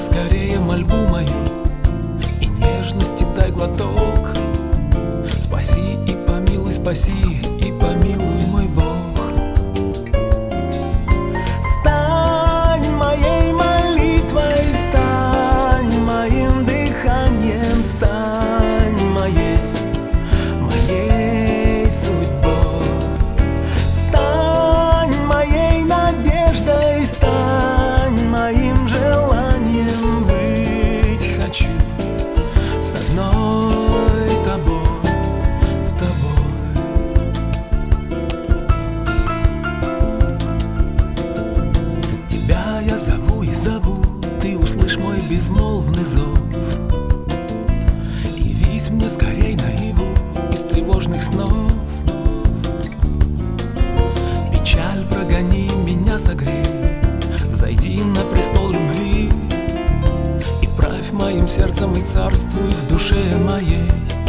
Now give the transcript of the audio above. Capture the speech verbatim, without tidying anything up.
скорее мольбу мою, и нежности дай глоток. Спаси и помилуй, спаси и помилуй, мой Бог. Стань моей молитвой, стань моим дыханием, стань моей, моей судьбой. Стань моей надеждой, стань моим желанием. Быть хочу с одной тобой, с тобой. Тебя я зову и зову, ты услышь мой безмолвный зов. Явись мне скорей наяву из тревожных снов. Печаль прогони, меня согрей, взойди на престол любви и правь моим сердцем и царствуй в душе моей.